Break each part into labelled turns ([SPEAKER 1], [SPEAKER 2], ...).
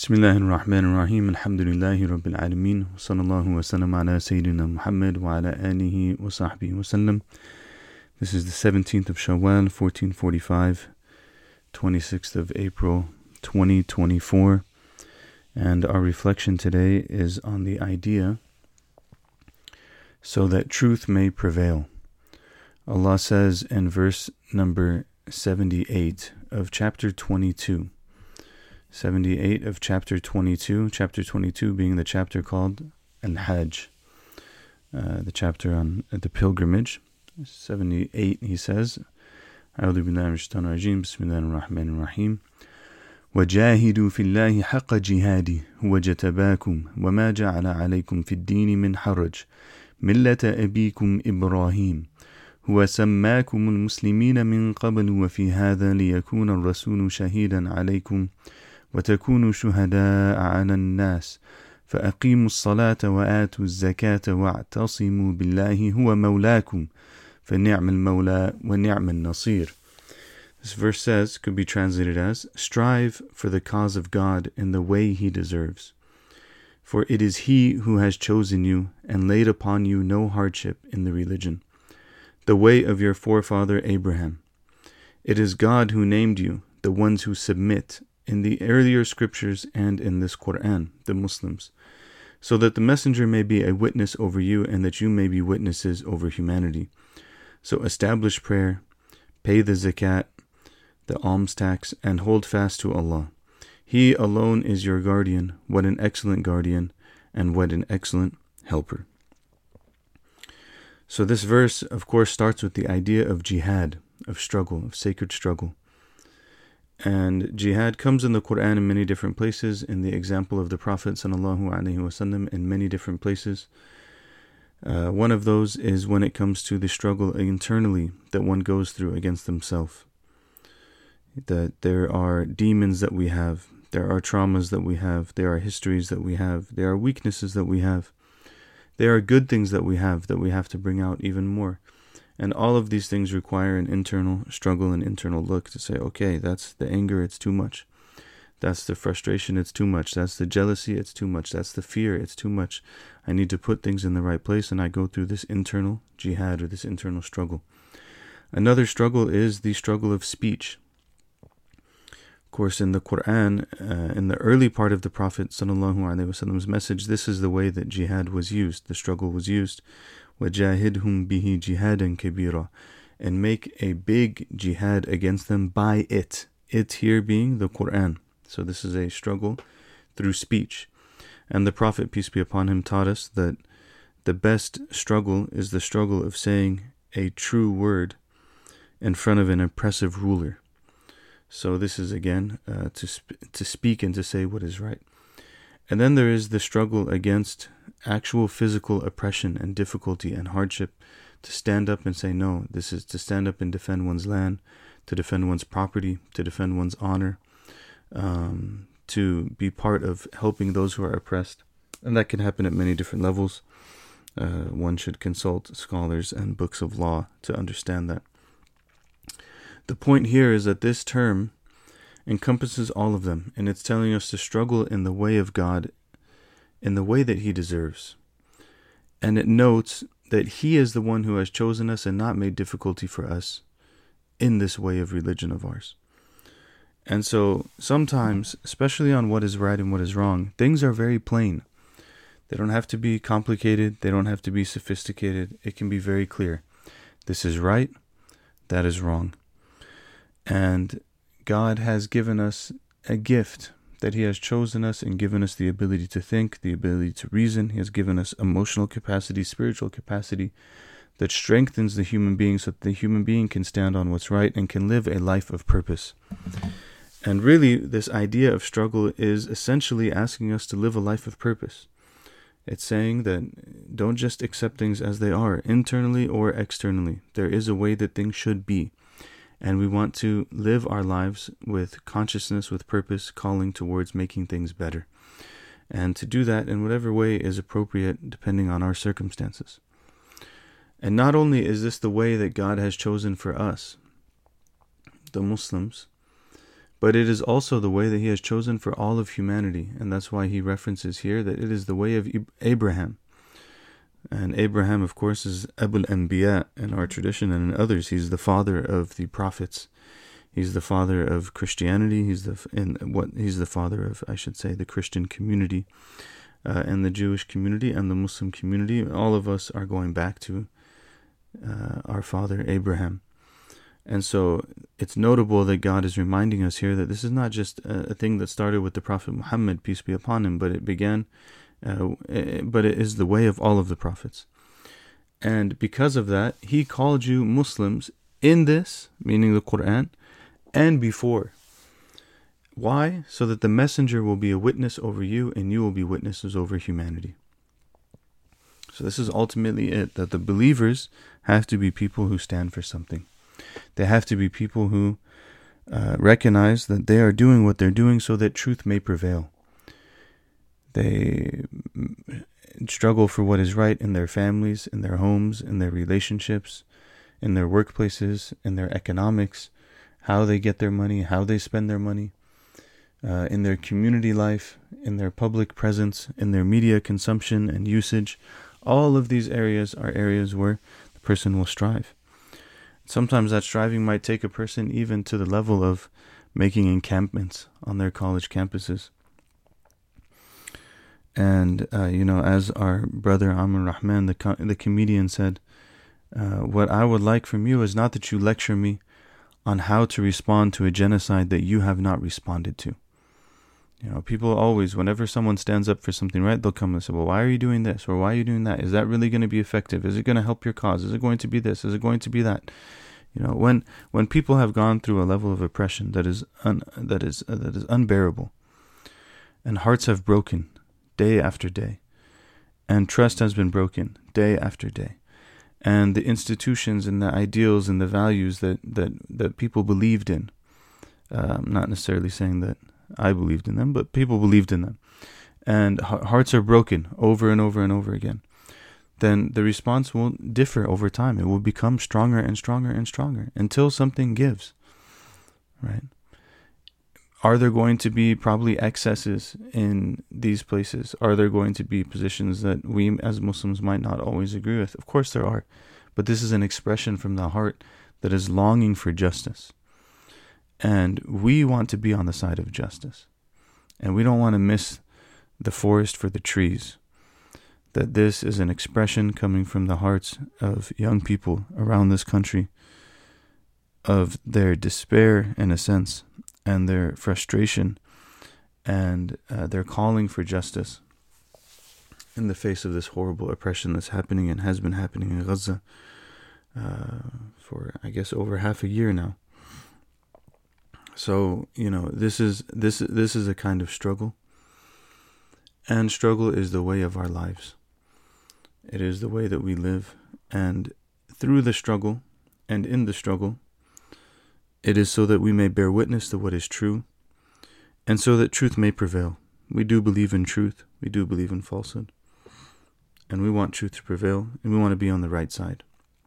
[SPEAKER 1] Bismillahirrahmanirrahim. Alhamdulillahi Rabbil Alameen. Sallallahu wa sallam ala Sayyidina Muhammad wa ala alihi wa sahbihi wa sallam. This is the 17th of Shawwal, 1445, 26th of April, 2024. And our reflection today is on the idea, so that truth may prevail. Allah says in verse number 78 of chapter 22, 78 of chapter 22, chapter 22 being the chapter called Al-Hajj, the chapter on the pilgrimage. 78, he says, أعوذ بالله من الشيطان الرجيم بسم الله الرحمن الرحيم وجاهدوا في الله حق جهاده هو اجتباكم وما جعل عليكم في الدين من حرج ملة أبيكم إبراهيم هو سماكم المسلمين من قبل وفي هذا ليكون الرسول شهيدا عليكم وتكونوا شهداء على الناس فأقيموا الصلاة وآتوا الزكاة واعتصموا بالله هو مولاكم فنعم المولى ونعم النصير. This verse says, could be translated as, strive for the cause of God in the way He deserves. For it is He who has chosen you and laid upon you no hardship in the religion, the way of your forefather Abraham. It is God who named you, the ones who submit, in the earlier scriptures and in this Quran, the Muslims, so that the messenger may be a witness over you and that you may be witnesses over humanity. So establish prayer, pay the zakat, the alms tax, and hold fast to Allah. He alone is your guardian. What an excellent guardian, and what an excellent helper. So this verse, of course, starts with the idea of jihad, of struggle, of sacred struggle. And jihad comes in the Quran in many different places, in the example of the Prophet ﷺ in many different places. One of those is when it comes to the struggle internally that one goes through against himself. That there are demons that we have, there are traumas that we have, there are histories that we have, there are weaknesses that we have, there are good things that we have to bring out even more. And all of these things require an internal struggle, an internal look to say, okay, that's the anger, it's too much. That's the frustration, it's too much. That's the jealousy, it's too much. That's the fear, it's too much. I need to put things in the right place, and I go through this internal jihad, or this internal struggle. Another struggle is the struggle of speech. Of course, in the Quran, in the early part of the Prophet ﷺ's message, this is the way that jihad was used, the struggle was used. وَجَاهِدْهُمْ بِهِ جِهَادًا كَبِيرًا, and make a big jihad against them by it. It here being the Quran. So this is a struggle through speech. And the Prophet, peace be upon him, taught us that the best struggle is the struggle of saying a true word in front of an oppressive ruler. So this is again to speak and to say what is right. And then there is the struggle against actual physical oppression and difficulty and hardship, to stand up and say no. This is to stand up and defend one's land, to defend one's property, to defend one's honor, to be part of helping those who are oppressed. And that can happen at many different levels. One should consult scholars and books of law to understand that. The point here is that this term encompasses all of them, and it's telling us to struggle in the way of God, in the way that He deserves. And it notes that He is the one who has chosen us and not made difficulty for us in this way of religion of ours. And so sometimes, especially on what is right and what is wrong, things are very plain. They don't have to be complicated. They don't have to be sophisticated. It can be very clear. This is right. That is wrong. And God has given us a gift, that He has chosen us and given us the ability to think, the ability to reason. He has given us emotional capacity, spiritual capacity that strengthens the human being so that the human being can stand on what's right and can live a life of purpose. And really, this idea of struggle is essentially asking us to live a life of purpose. It's saying that don't just accept things as they are, internally or externally. There is a way that things should be. And we want to live our lives with consciousness, with purpose, calling towards making things better. And to do that in whatever way is appropriate depending on our circumstances. And not only is this the way that God has chosen for us, the Muslims, But it is also the way that He has chosen for all of humanity. And that's why He references here that it is the way of Abraham. And Abraham, of course, is Abul Anbiya in our tradition and in others. He's the father of the prophets. He's the father of Christianity. He's the father of, I should say, the Christian community, and the Jewish community and the Muslim community. All of us are going back to our father Abraham. And so it's notable that God is reminding us here that this is not just a thing that started with the Prophet Muhammad, peace be upon him, but it began, but it is the way of all of the prophets. And because of that, He called you Muslims in this, meaning the Quran, and before. Why? So that the messenger will be a witness over you and you will be witnesses over humanity. So this is ultimately it, that the believers have to be people who stand for something. They have to be people who recognize that they are doing what they're doing so that truth may prevail. They struggle for what is right in their families, in their homes, in their relationships, in their workplaces, in their economics, how they get their money, how they spend their money, in their community life, in their public presence, in their media consumption and usage. All of these areas are areas where the person will strive. Sometimes that striving might take a person even to the level of making encampments on their college campuses. And, as our brother Amr Rahman, the comedian, said, what I would like from you is not that you lecture me on how to respond to a genocide that you have not responded to. People always, whenever someone stands up for something right, they'll come and say, well, why are you doing this? Or why are you doing that? Is that really going to be effective? Is it going to help your cause? Is it going to be this? Is it going to be that? When people have gone through a level of oppression that is unbearable, and hearts have broken day after day, and trust has been broken day after day, and the institutions and the ideals and the values that people believed in, I'm not necessarily saying that I believed in them, but people believed in them, and hearts are broken over and over and over again, then the response will differ over time. It will become stronger and stronger and stronger until something gives, right? Are there going to be probably excesses in these places? Are there going to be positions that we as Muslims might not always agree with? Of course there are. But this is an expression from the heart that is longing for justice. And we want to be on the side of justice. And we don't want to miss the forest for the trees. That this is an expression coming from the hearts of young people around this country, of their despair, in a sense, and their frustration, and their calling for justice in the face of this horrible oppression that's happening and has been happening in Gaza for, I guess, over half a year now. So, this is a kind of struggle, and struggle is the way of our lives. It is the way that we live, and through the struggle and in the struggle, it is so that we may bear witness to what is true, and so that truth may prevail. We do believe in truth. We do believe in falsehood. And we want truth to prevail, and we want to be on the right side.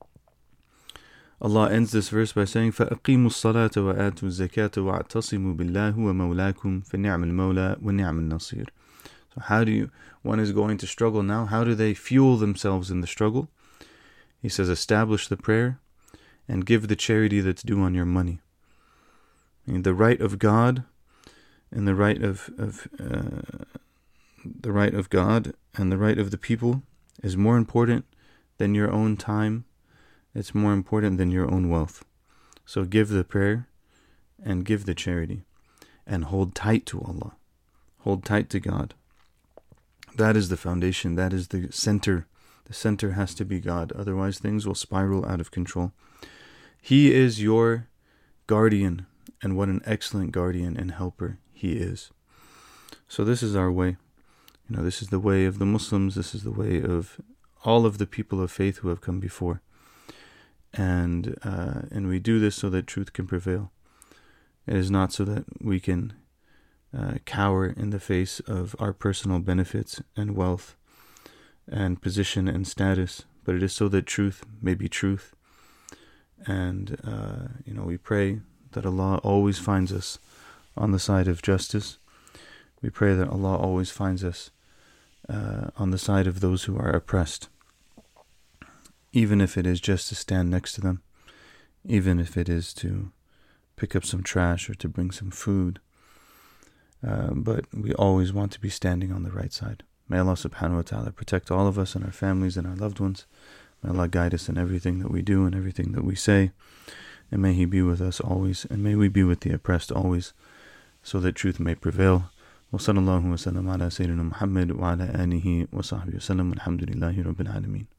[SPEAKER 1] Allah ends this verse by saying, فَأَقِيمُوا الصَّلَاةَ وَآتُوا الزَّكَاةَ وَاعْتَصِمُوا بِاللَّهِ وَمَوْلَاكُمْ فَنِعْمَ الْمَوْلَى وَنِعْمَ النَّصِيرُ. So one is going to struggle now. How do they fuel themselves in the struggle? He says, establish the prayer and give the charity that's due on your money. And the right of God and the right of God and the right of the people is more important than your own time. It's more important than your own wealth. So give the prayer and give the charity and hold tight to Allah. Hold tight to God. That is the foundation. That is the center. The center has to be God. Otherwise, things will spiral out of control. He is your guardian, and what an excellent guardian and helper He is. So this is our way. This is the way of the Muslims. This is the way of all of the people of faith who have come before. And we do this so that truth can prevail. It is not so that we can cower in the face of our personal benefits and wealth and position and status, but it is so that truth may be truth. And we pray that Allah always finds us on the side of justice. We pray that Allah always finds us on the side of those who are oppressed, even if it is just to stand next to them, even if it is to pick up some trash or to bring some food. But we always want to be standing on the right side. May Allah subhanahu wa ta'ala protect all of us and our families and our loved ones. May Allah guide us in everything that we do and everything that we say. And may He be with us always, and may we be with the oppressed always, so that truth may prevail. وصلى الله وسلم على سيدنا محمد وعلى آله وصحبه وسلم والحمد لله رب العالمين.